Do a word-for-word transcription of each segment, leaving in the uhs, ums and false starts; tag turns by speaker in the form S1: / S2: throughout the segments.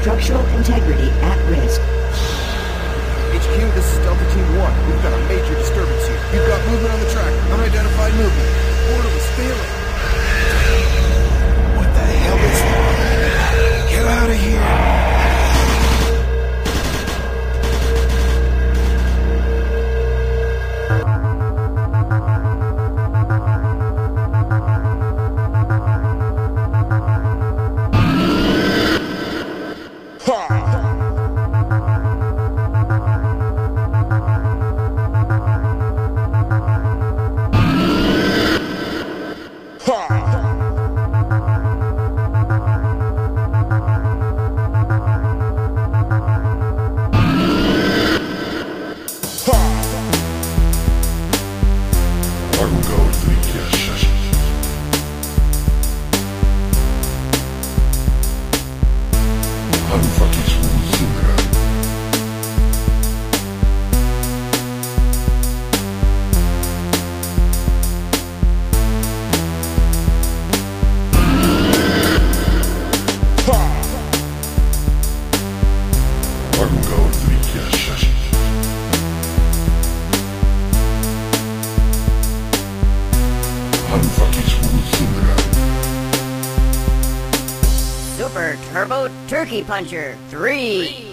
S1: Structural integrity at risk.
S2: H Q, this is Delta Team one. We've got a major disturbance here. We've got movement on the track. Unidentified movement. Portal is failing. What the hell is that? Get out of here!
S3: Super Turbo Turkey Puncher three.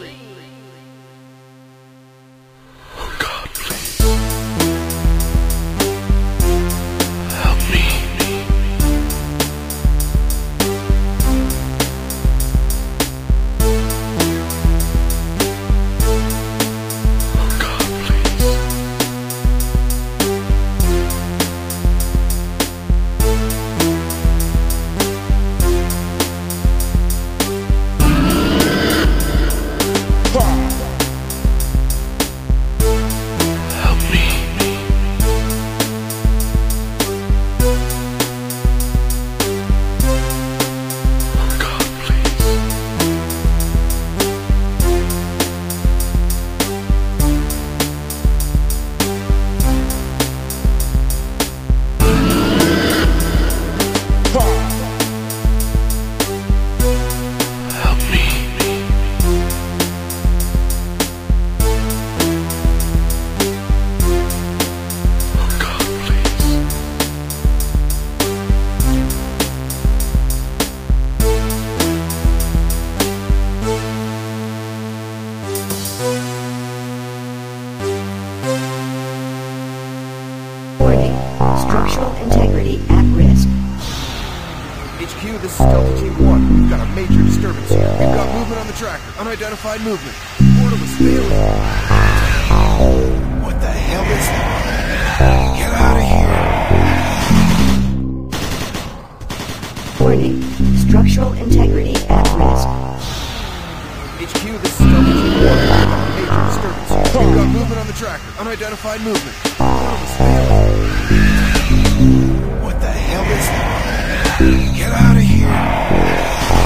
S1: Structural integrity at risk.
S2: H Q, this is Delta Team one. We've got a major disturbance here. We've got movement on the tracker. Unidentified movement. Portal is failing. What the hell is that? Get out of here!
S1: Warning. Structural integrity at risk.
S2: H Q, this is Delta Team one. We've got a major disturbance here. We've got movement on the tracker. Unidentified movement. Portal is failing. What the hell is that? Get out of here!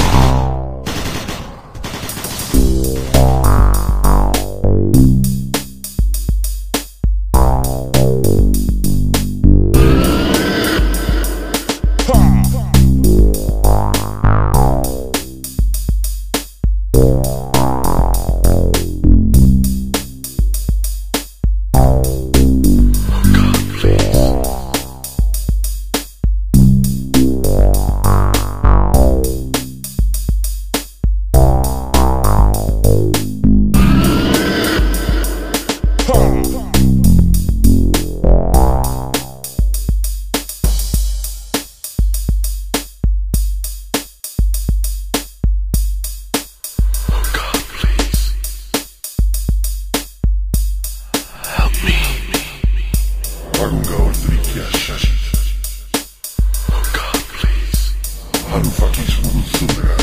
S4: I'm going to the gas. Oh God, please. I'm fucking smooth, super.